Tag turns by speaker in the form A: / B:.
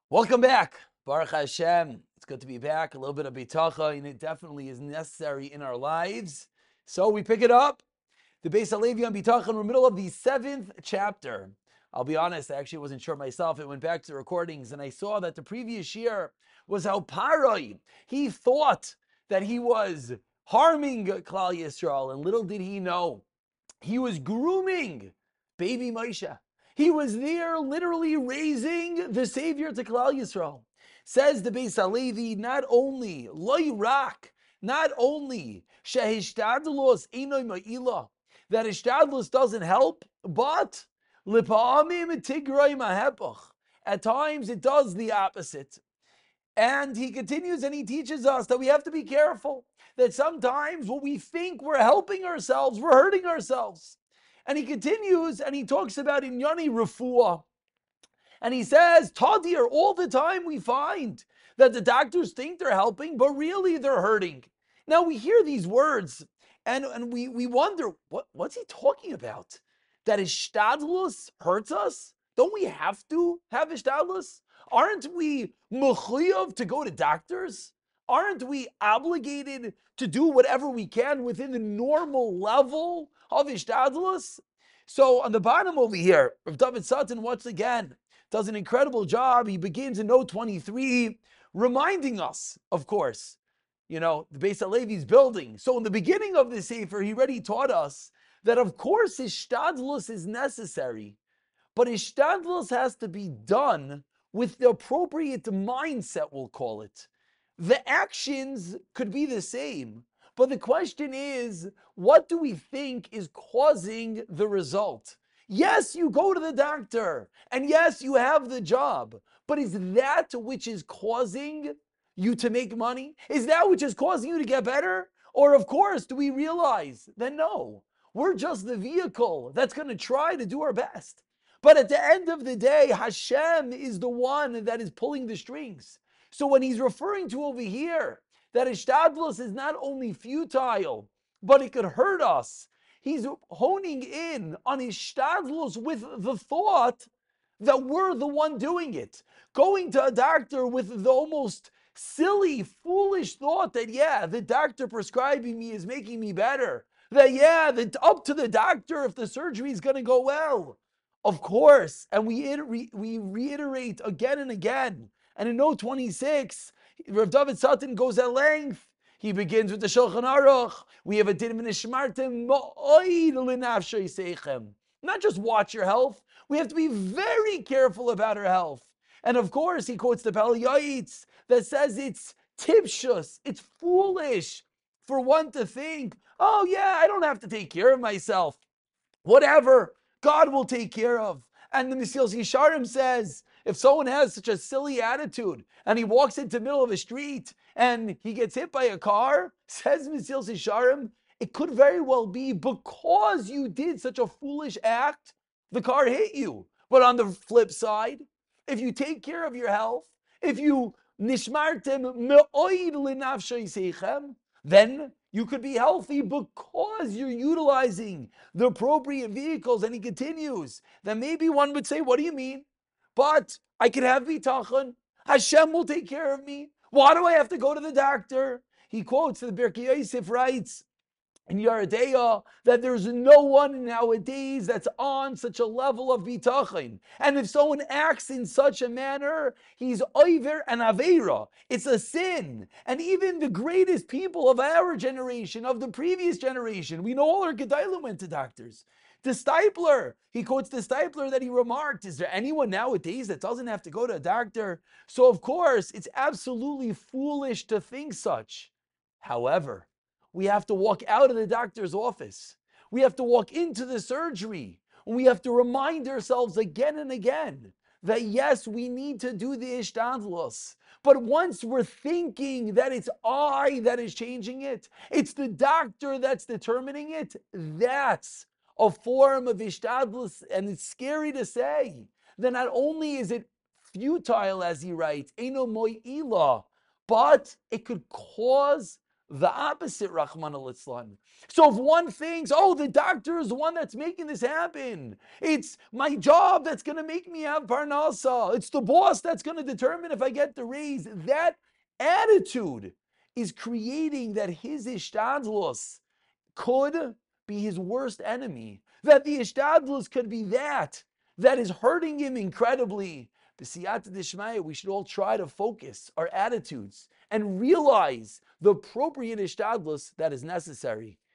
A: Welcome back. Baruch Hashem. It's good to be back. A little bit of bitacha, and it definitely is necessary in our lives. So we pick it up. The Beis Halevi on bitacha. We're in the middle of the 7th chapter. I'll be honest, I actually wasn't sure myself. I went back to the recordings and I saw that the previous year was how Paroi, he thought that he was harming Klal Yisrael, and little did he know, he was grooming baby Moshe. He was there literally raising the Savior to Klal Yisrael. Says the Beis Halevi, not only loy rak, not only shehishtadlos enoy ma'ila, that hishtadlos doesn't help, but lipa'amim tigroi mahepach. At times it does the opposite. And he continues and he teaches us that we have to be careful, that sometimes when we think we're helping ourselves, we're hurting ourselves. And he continues and he talks about inyani refuah. And he says, Tadir, all the time we find that the doctors think they're helping, but really they're hurting. Now we hear these words and we wonder, what's he talking about? That ishtadlus hurts us? Don't we have to have ishtadlus? Aren't we mechuyev to go to doctors? Aren't we obligated to do whatever we can within the normal level of ishtadlus? So on the bottom over here, Rav David Sutton once again does an incredible job. He begins in note 23, reminding us, of course, the Beis Halevi's building. So in the beginning of the Sefer, he already taught us that, of course, Ishtadlus is necessary, but Ishtadlus has to be done with the appropriate mindset, we'll call it. The actions could be the same, but the question is, what do we think is causing the result? Yes, you go to the doctor, and yes, you have the job, but is that which is causing you to make money? Is that which is causing you to get better? Or, of course, do we realize that no, we're just the vehicle that's going to try to do our best? But at the end of the day, Hashem is the one that is pulling the strings. So when he's referring to over here that Ishtadlus is not only futile, but it could hurt us, he's honing in on Ishtadlus with the thought that we're the one doing it. Going to a doctor with the almost silly, foolish thought that, yeah, the doctor prescribing me is making me better. That, yeah, up to the doctor if the surgery is going to go well. Of course, and we reiterate again and again. And in note 26, Rav David Sutton goes at length. He begins with the Shulchan Aruch. We have a din v'nishmartem ma'oid l'nafshei seichem. Not just watch your health. We have to be very careful about our health. And of course, he quotes the Pele Yaitz that says it's tipshus, it's foolish for one to think, oh yeah, I don't have to take care of myself. Whatever, God will take care of. And the Mesilas Yesharim says, if someone has such a silly attitude and he walks into the middle of a street and he gets hit by a car, says Mesilas Yesharim, it could very well be because you did such a foolish act, the car hit you. But on the flip side, if you take care of your health, if you nishmartem me'oid l'nafshei seichem, then you could be healthy because you're utilizing the appropriate vehicles. And he continues, then maybe one would say, what do you mean? But I could have bitachon. Hashem will take care of me. Why do I have to go to the doctor? He quotes, the Birkei Yosef writes in Yeridea that there's no one nowadays that's on such a level of bitachon. And if someone acts in such a manner, he's oiver and aveira. It's a sin. And even the greatest people of our generation, of the previous generation, we know all our Gedalim went to doctors. The Stipler, he quotes the Stipler that he remarked, is there anyone nowadays that doesn't have to go to a doctor? So of course, it's absolutely foolish to think such. However, we have to walk out of the doctor's office. We have to walk into the surgery. We have to remind ourselves again and again that yes, we need to do the ishtadlus. But once we're thinking that it's I that is changing it, it's the doctor that's determining it, that's a form of ishtadlus. And it's scary to say that not only is it futile, as he writes, eno mo'ila, but it could cause the opposite, Rahman al-Islam. So if one thinks, oh, the doctor is the one that's making this happen, it's my job that's going to make me have parnasa, it's the boss that's going to determine if I get the raise, that attitude is creating that his ishtadlus could be his worst enemy, that the ishtadlus could be that is hurting him incredibly. B'siyata d'shmaya, we should all try to focus our attitudes and realize the appropriate ishtadlus that is necessary.